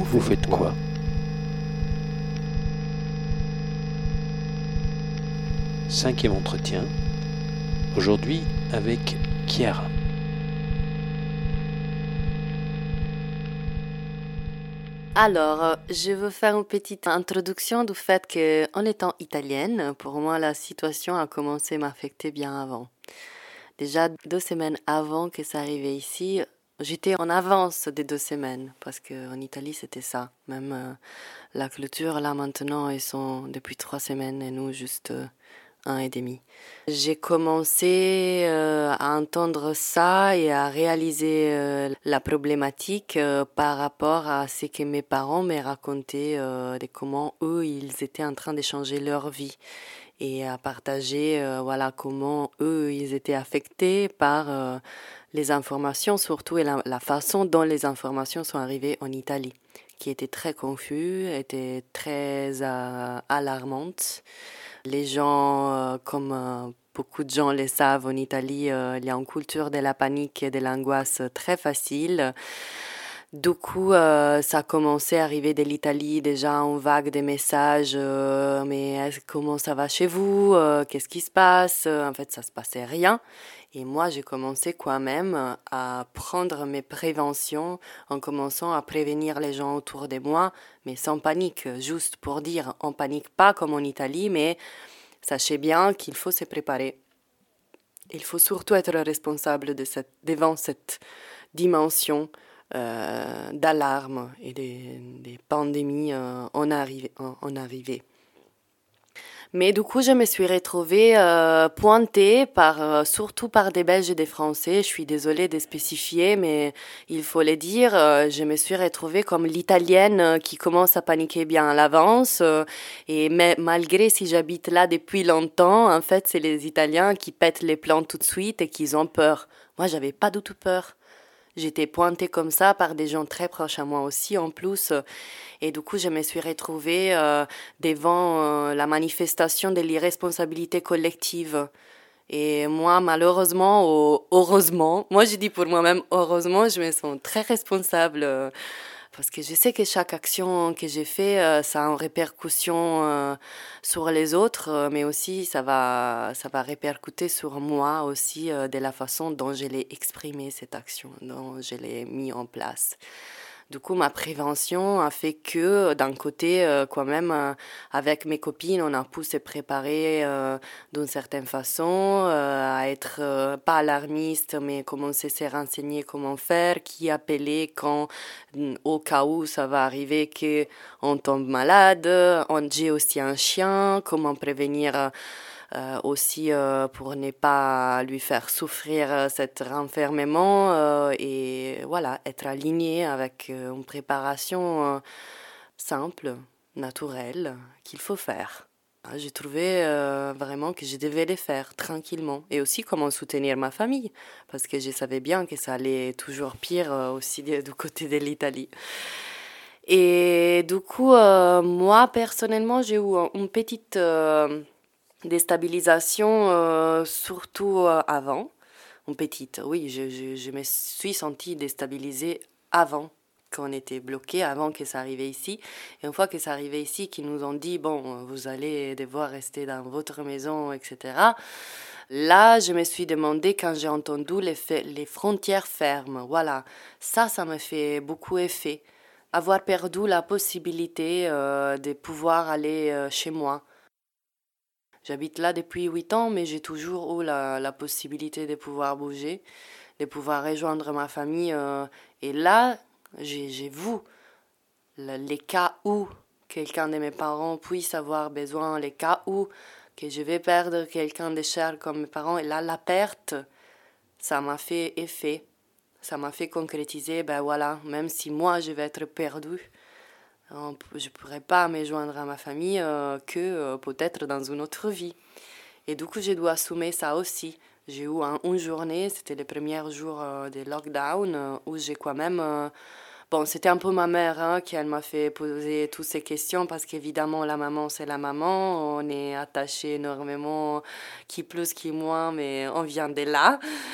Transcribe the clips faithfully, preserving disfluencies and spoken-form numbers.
Vous faites quoi? Cinquième entretien, aujourd'hui avec Chiara. Alors, je veux faire une petite introduction du fait qu'en étant italienne, pour moi, la situation a commencé à m'affecter bien avant. Déjà deux semaines avant que ça arrivait ici, j'étais en avance des deux semaines, parce qu'en Italie, c'était ça. Même euh, la clôture, là, maintenant, ils sont depuis trois semaines et nous, juste euh, un et demi. J'ai commencé euh, à entendre ça et à réaliser euh, la problématique euh, par rapport à ce que mes parents me racontaient euh, de comment eux, ils étaient en train de changer leur vie et à partager euh, voilà comment eux, ils étaient affectés par euh, les informations surtout et la, la façon dont les informations sont arrivées en Italie, qui était très confus, était très euh, alarmante. Les gens, euh, comme euh, beaucoup de gens le savent, en Italie, euh, il y a une culture de la panique et de l'angoisse très facile. Du coup, euh, ça a commencé à arriver de l'Italie, déjà en vague de messages, euh, mais est-ce- comment ça va chez vous? Euh, qu'est-ce qui se passe? En fait, ça se passait rien. Et moi, j'ai commencé quand même à prendre mes préventions en commençant à prévenir les gens autour de moi, mais sans panique, juste pour dire, on panique pas comme en Italie, mais sachez bien qu'il faut se préparer. Il faut surtout être responsable de cette, devant cette dimension euh, d'alarme et des, des pandémies euh, en, arrivée, en, en arrivée. Mais du coup, je me suis retrouvée euh, pointée par, euh, surtout par des Belges et des Français. Je suis désolée de spécifier, mais il faut le dire. Euh, je me suis retrouvée comme l'Italienne euh, qui commence à paniquer bien à l'avance. Euh, et mais, malgré si j'habite là depuis longtemps, en fait, c'est les Italiens qui pètent les plans tout de suite et qui ont peur. Moi, j'avais pas du tout peur. J'étais pointée comme ça par des gens très proches à moi aussi, en plus. Et du coup, je me suis retrouvée euh, devant euh, la manifestation de l'irresponsabilité collective. Et moi, malheureusement ou heureusement, moi je dis pour moi-même heureusement, je me sens très responsable euh, parce que je sais que chaque action que j'ai fait, euh, ça a une répercussion euh, sur les autres, euh, mais aussi ça va, ça va répercuter sur moi aussi euh, de la façon dont je l'ai exprimé cette action, dont je l'ai mis en place. Du coup, ma prévention a fait que, d'un côté, euh, quand même, euh, avec mes copines, on a pu se préparer euh, d'une certaine façon, euh, à être euh, pas alarmiste, mais commencer à se renseigner comment faire, qui appeler quand, au cas où ça va arriver qu'on tombe malade. On, j'ai aussi un chien, comment prévenir euh, aussi euh, pour ne pas lui faire souffrir euh, cet renfermement euh, et voilà, être aligné avec euh, une préparation euh, simple, naturelle qu'il faut faire. Ah, j'ai trouvé euh, vraiment que je devais les faire tranquillement et aussi comment soutenir ma famille parce que je savais bien que ça allait toujours pire euh, aussi du côté de l'Italie. Et du coup, euh, moi personnellement, j'ai eu une petite euh, déstabilisation, euh, surtout euh, avant, en petite. Oui, je, je, je me suis sentie déstabilisée avant qu'on était bloqué, avant que ça arrivait ici. Et une fois que ça arrivait ici, qu'ils nous ont dit, bon, vous allez devoir rester dans votre maison, et cetera. Là, je me suis demandé quand j'ai entendu les, fa- les frontières fermes. Voilà, ça, ça me fait beaucoup effet. Avoir perdu la possibilité euh, de pouvoir aller euh, chez moi. J'habite là depuis huit ans, mais j'ai toujours eu la, la possibilité de pouvoir bouger, de pouvoir rejoindre ma famille. euh, et là, j'ai, j'ai vu le- les cas où quelqu'un de mes parents puisse avoir besoin, les cas où que je vais perdre quelqu'un de cher comme mes parents. Et là, la perte, ça m'a fait effet. Ça m'a fait concrétiser, ben voilà, même si moi je vais être perdue, je ne pourrai pas me joindre à ma famille euh, que euh, peut-être dans une autre vie. Et du coup, je dois assumer ça aussi. J'ai eu un, une journée, c'était les premiers jours euh, des lockdowns, euh, où j'ai quand même... euh, bon, c'était un peu ma mère hein, qui elle m'a fait poser toutes ces questions, parce qu'évidemment, la maman, c'est la maman. On est attaché énormément, qui plus, qui moins, mais on vient de là.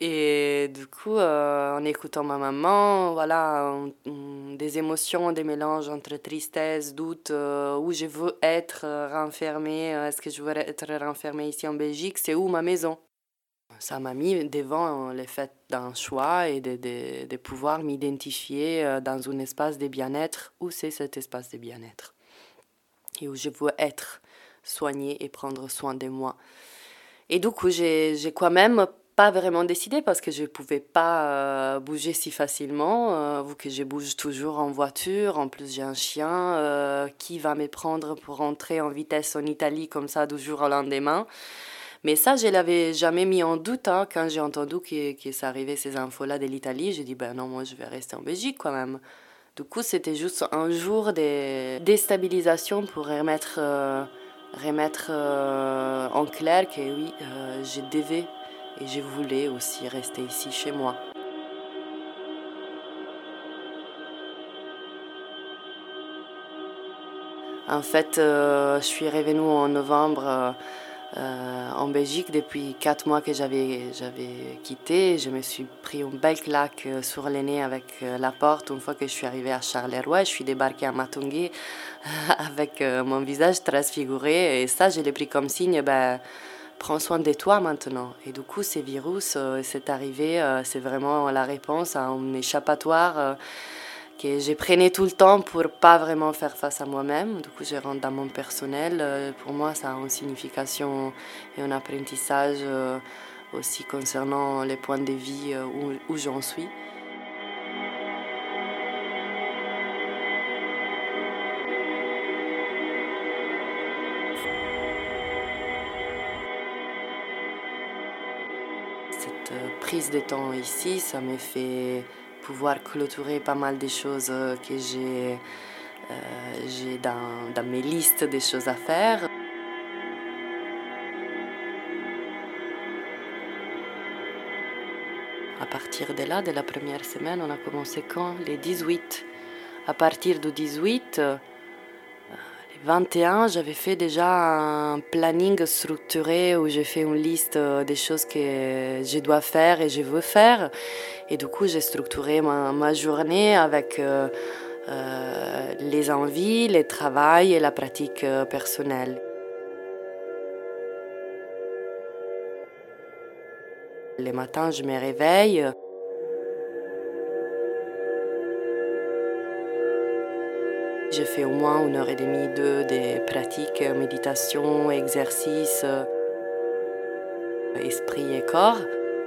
Et du coup, euh, en écoutant ma maman, voilà, on- on- des émotions, des mélanges entre tristesse, doute, euh, où je veux être euh, renfermée, euh, est-ce que je veux être renfermée ici en Belgique, c'est où ma maison? Ça m'a mis devant le fait d'un choix et de, de, de pouvoir m'identifier euh, dans un espace de bien-être. Où c'est cet espace de bien-être? Et où je veux être soignée et prendre soin de moi. Et du coup, j'ai, j'ai quand même pas vraiment décidé parce que je ne pouvais pas euh, bouger si facilement, euh, vu que je bouge toujours en voiture. En plus, j'ai un chien euh, qui va me prendre pour rentrer en vitesse en Italie comme ça du jour au lendemain. Mais ça, je l'avais jamais mis en doute hein, quand j'ai entendu que, que ça arrivait ces infos-là de l'Italie. J'ai dit, ben non, moi je vais rester en Belgique quand même. Du coup, c'était juste un jour de déstabilisation pour remettre, euh, remettre euh, en clair que oui, euh, je devais et je voulais aussi rester ici chez moi. En fait, euh, je suis revenue en novembre euh, euh, en Belgique depuis quatre mois que j'avais, j'avais quitté. Je me suis pris une belle claque euh, sur le nez avec euh, la porte une fois que je suis arrivée à Charleroi. Je suis débarquée à Matungé avec euh, mon visage transfiguré. Et ça, je l'ai pris comme signe, ben, prends soin de toi maintenant. Et du coup, ces virus, euh, c'est arrivé, euh, c'est vraiment la réponse à un échappatoire. Euh, que je prenais tout le temps pour pas vraiment faire face à moi-même. Du coup, je rentre dans mon personnel. Euh, Pour moi, ça a une signification et un apprentissage euh, aussi concernant les points de vie euh, où, où j'en suis. Cette euh, prise de temps ici, ça m'a fait pouvoir clôturer pas mal de choses euh, que j'ai euh, j'ai dans, dans mes listes des choses à faire. À partir de là, de la première semaine, on a commencé quand? Les dix-huit. À partir du dix-huit, euh, les vingt et un, j'avais fait déjà un planning structuré où j'ai fait une liste euh, des choses que je dois faire et je veux faire. Et du coup, j'ai structuré ma, ma journée avec euh, euh, les envies, le travail et la pratique euh, personnelle. Le matin, je me réveille. J'ai fait au moins une heure et demie, deux, des pratiques, méditation, exercice, esprit et corps.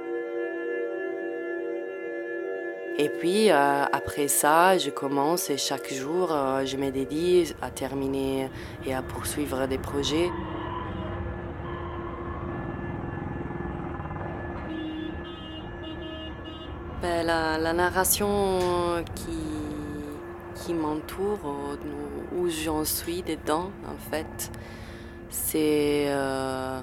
Et puis euh, après ça, je commence et chaque jour, euh, je me dédie à terminer et à poursuivre des projets. Ben, la, la narration qui, qui m'entoure, où j'en suis dedans, en fait, c'est euh,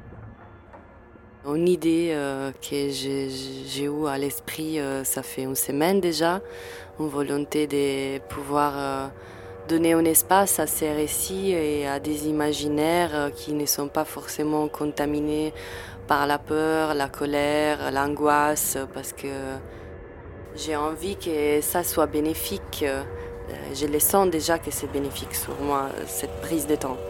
une idée euh, que j'ai, j'ai eue à l'esprit, euh, ça fait une semaine déjà, une volonté de pouvoir euh, donner un espace à ces récits et à des imaginaires euh, qui ne sont pas forcément contaminés par la peur, la colère, l'angoisse, parce que j'ai envie que ça soit bénéfique. Euh, Je le sens déjà que c'est bénéfique sur moi, cette prise de temps.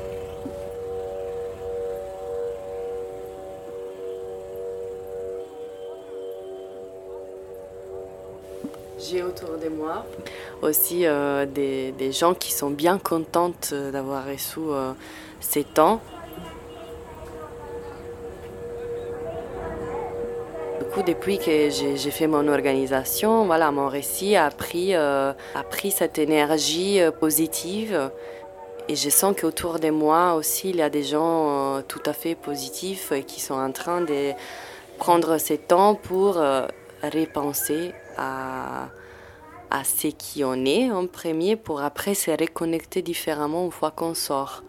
J'ai autour de moi aussi euh, des, des gens qui sont bien contentes d'avoir reçu euh, ces temps. Du coup, depuis que j'ai, j'ai fait mon organisation, voilà, mon récit a pris, euh, a pris cette énergie euh, positive. Et je sens qu'autour de moi aussi, il y a des gens euh, tout à fait positifs et qui sont en train de prendre ce temps pour euh, repenser à, à ce qui on est en premier pour après se reconnecter différemment une fois qu'on sort.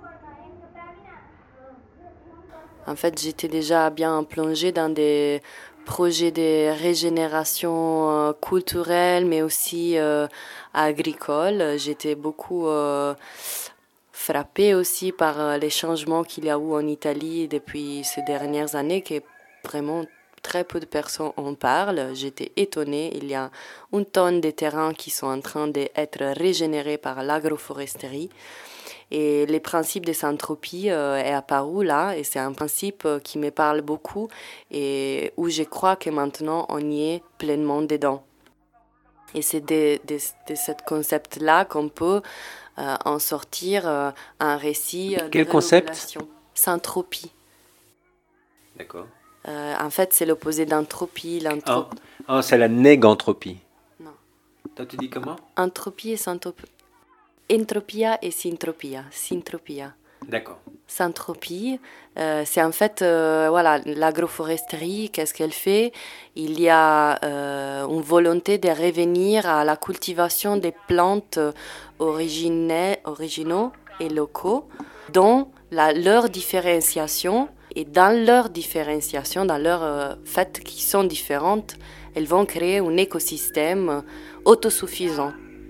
En fait, j'étais déjà bien plongée dans des projets de régénération euh, culturelle, mais aussi euh, agricole. J'étais beaucoup euh, frappée aussi par euh, les changements qu'il y a eu en Italie depuis ces dernières années, qui est vraiment très peu de personnes en parlent. J'étais étonnée. Il y a une tonne de terrains qui sont en train d'être régénérés par l'agroforesterie. Et le principe de Saint-Tropez euh, est apparu là, et c'est un principe euh, qui me parle beaucoup et où je crois que maintenant on y est pleinement dedans. Et c'est de, de, de ce concept-là qu'on peut euh, en sortir euh, un récit euh, de Quel concept? Saint-Tropez. D'accord. Euh, en fait, c'est l'opposé d'entropie. Oh. oh, c'est la négantropie. Non. Toi, tu dis comment? Entropie et Saint-Tropez. Entropia et syntropia. Syntropia. D'accord. Saint-Tropez, euh, c'est en fait euh, voilà, l'agroforesterie, qu'est-ce qu'elle fait? Il y a euh, une volonté de revenir à la cultivation des plantes origina- originaux et locaux, dont la, leur différenciation, et dans leur différenciation, dans leur euh, fait qui sont différentes, elles vont créer un écosystème autosuffisant.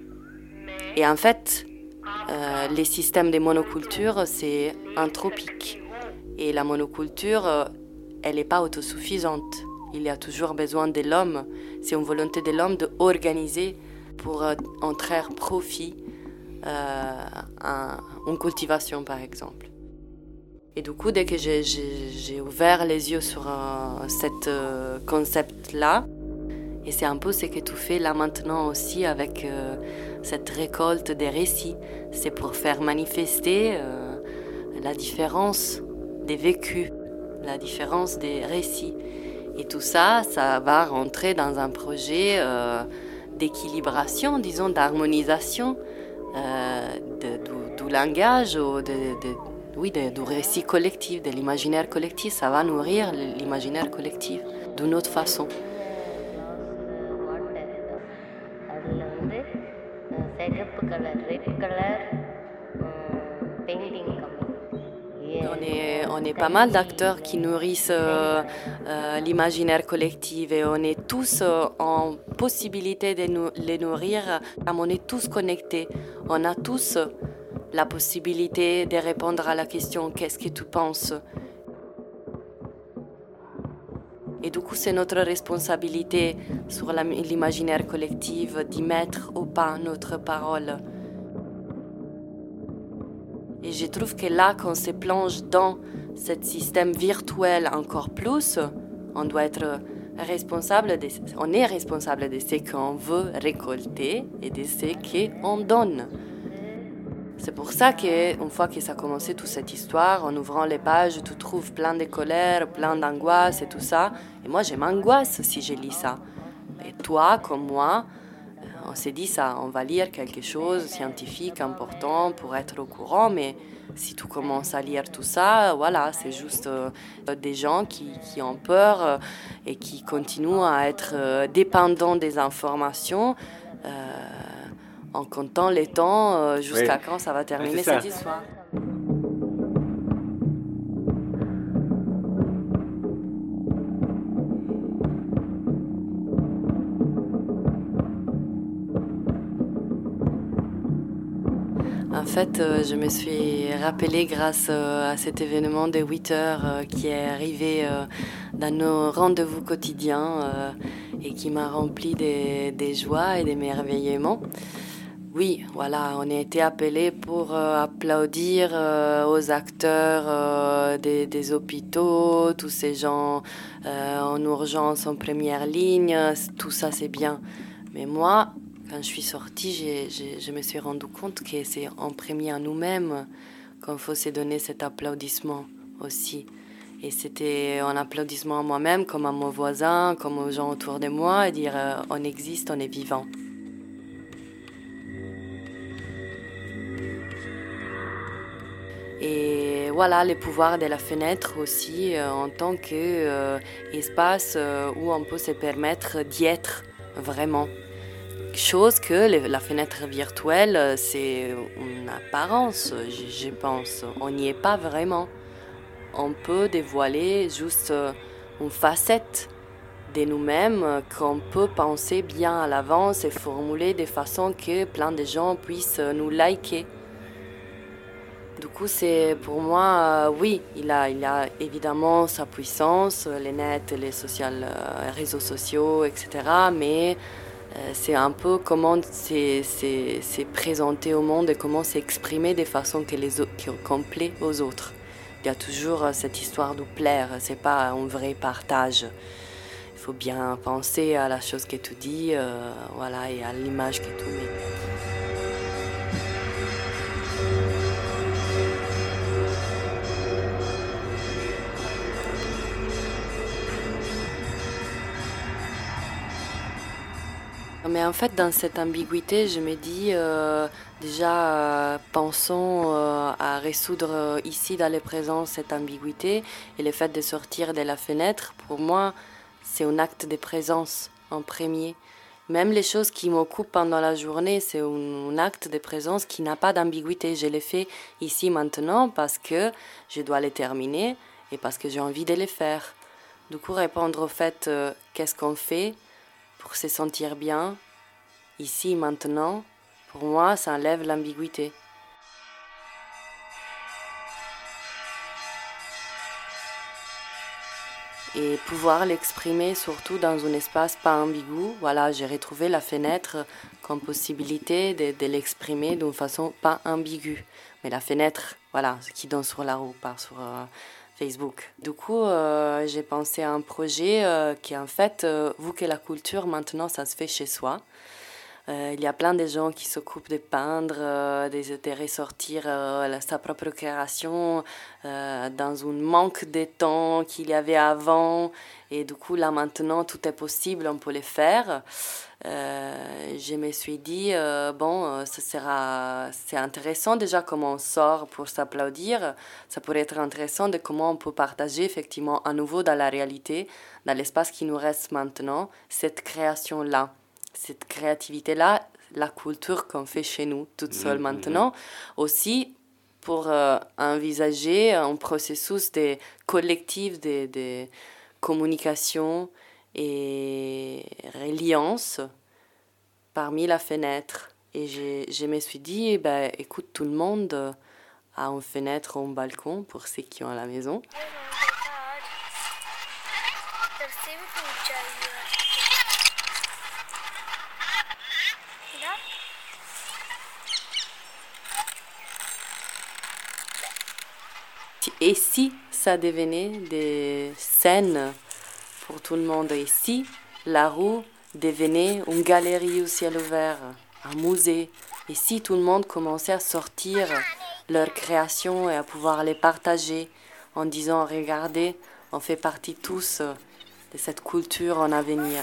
Et en fait, euh, les systèmes de monoculture, c'est anthropique. Et la monoculture, euh, elle n'est pas autosuffisante. Il y a toujours besoin de l'homme. C'est une volonté de l'homme d'organiser pour euh, en tirer profit euh, un, une cultivation, par exemple. Et du coup, dès que j'ai, j'ai, j'ai ouvert les yeux sur euh, ce euh, concept-là, et c'est un peu ce que tu fais là maintenant aussi avec euh, cette récolte des récits. C'est pour faire manifester euh, la différence des vécus, la différence des récits. Et tout ça, ça va rentrer dans un projet euh, d'équilibration, disons, d'harmonisation euh, de, du, du langage ou de, de, oui, de, du récit collectif, de l'imaginaire collectif. Ça va nourrir l'imaginaire collectif d'une autre façon. On est, on est pas mal d'acteurs qui nourrissent euh, euh, l'imaginaire collectif et on est tous euh, en possibilité de nous, les nourrir. On est tous connectés. On a tous la possibilité de répondre à la question « Qu'est-ce que tu penses ?» Et du coup, c'est notre responsabilité sur la, l'imaginaire collectif d'y mettre ou pas notre parole. Et je trouve que là, quand on se plonge dans ce système virtuel encore plus, on doit être responsable de, on est responsable de ce qu'on veut récolter et de ce qu'on donne. C'est pour ça qu'une fois que ça a commencé toute cette histoire, en ouvrant les pages, tu trouves plein de colère, plein d'angoisse et tout ça. Et moi, je m'angoisse si je lis ça. Et toi, comme moi, on s'est dit ça, on va lire quelque chose de scientifique, important pour être au courant, mais si tu commences à lire tout ça, voilà, c'est juste euh, des gens qui, qui ont peur euh, et qui continuent à être euh, dépendants des informations euh, en comptant les temps euh, jusqu'à oui. Quand ça va terminer cette histoire. En fait, euh, je me suis rappelée grâce euh, à cet événement de huit heures euh, qui est arrivé euh, dans nos rendez-vous quotidiens euh, et qui m'a rempli de, de joie et d'émerveillement. Oui, voilà, on a été appelés pour euh, applaudir euh, aux acteurs euh, des, des hôpitaux, tous ces gens euh, en urgence, en première ligne, tout ça c'est bien. Mais moi, quand je suis sortie, j'ai, j'ai, je me suis rendu compte que c'est en premier à nous-mêmes qu'il faut se donner cet applaudissement aussi. Et c'était un applaudissement à moi-même, comme à mon voisin, comme aux gens autour de moi, et dire euh, on existe, on est vivant. Et voilà, le pouvoir de la fenêtre aussi, euh, en tant qu'espace euh, euh, où on peut se permettre d'y être vraiment. Chose que la fenêtre virtuelle, c'est une apparence, je pense. On n'y est pas vraiment. On peut dévoiler juste une facette de nous-mêmes qu'on peut penser bien à l'avance et formuler de façon que plein de gens puissent nous liker. Du coup, c'est pour moi, euh, oui, il a, il a évidemment sa puissance, les nets, les, social, euh, réseaux sociaux, et cetera. Mais euh, c'est un peu comment c'est, c'est, c'est présenté au monde et comment c'est exprimé de façon que les autres, qu'on plaît aux autres. Il y a toujours cette histoire de plaire, c'est pas un vrai partage. Il faut bien penser à la chose que tu dis, euh, voilà, et à l'image que tu mets. Mais en fait, dans cette ambiguïté, je me dis euh, déjà, euh, pensons euh, à résoudre euh, ici dans le présent cette ambiguïté et le fait de sortir de la fenêtre. Pour moi, c'est un acte de présence en premier. Même les choses qui m'occupent pendant la journée, c'est un, un acte de présence qui n'a pas d'ambiguïté. Je les fais ici maintenant parce que je dois les terminer et parce que j'ai envie de les faire. Du coup, répondre au fait euh, qu'est-ce qu'on fait pour se sentir bien, ici, maintenant, pour moi, ça enlève l'ambiguïté. Et pouvoir l'exprimer surtout dans un espace pas ambigu. Voilà, j'ai retrouvé la fenêtre comme possibilité de, de l'exprimer d'une façon pas ambiguë. Mais la fenêtre, voilà, qui donne sur la rue, pas sur euh, Facebook. Du coup, euh, j'ai pensé à un projet euh, qui, en fait, euh, vu que la culture, maintenant, ça se fait chez soi, euh, il y a plein de gens qui s'occupent de peindre, euh, de, de ressortir euh, sa propre création euh, dans un manque de temps qu'il y avait avant. Et du coup, là, maintenant, tout est possible, on peut le faire. Euh, je me suis dit, euh, bon, euh, ce sera, c'est intéressant déjà comment on sort pour s'applaudir. Ça pourrait être intéressant de comment on peut partager effectivement à nouveau dans la réalité, dans l'espace qui nous reste maintenant, cette création-là, cette créativité-là, la culture qu'on fait chez nous, toute seule mmh, maintenant. Mmh. Aussi, pour euh, envisager un processus de collectif de, de communication et reliance parmi la fenêtre. Et je, je me suis dit, ben, écoute, tout le monde a une fenêtre ou un balcon, pour ceux qui ont à la maison. Et si ça devenait des scènes pour tout le monde, et si la rue devenait une galerie au ciel ouvert, un musée, et si tout le monde commençait à sortir leurs créations et à pouvoir les partager en disant, regardez, on fait partie tous de cette culture en avenir.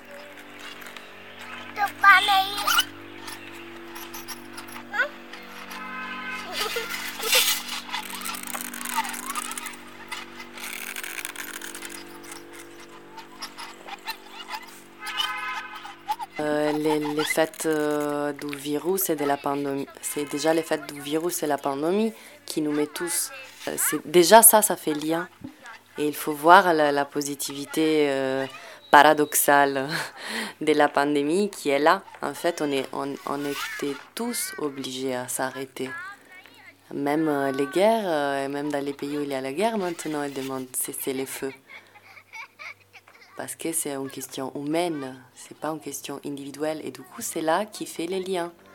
Euh, les, les fêtes euh, du virus et de la pandémie, c'est déjà les fêtes du virus et la pandémie qui nous met tous. Euh, c'est, déjà ça, ça fait lien. Et il faut voir la, la positivité euh, paradoxale de la pandémie qui est là. En fait, on, est, on, on était tous obligés à s'arrêter. Même euh, les guerres, euh, même dans les pays où il y a la guerre, maintenant, ils demandent de cesser les feux. Parce que c'est une question humaine, c'est pas une question individuelle. Et du coup, c'est là qui fait les liens.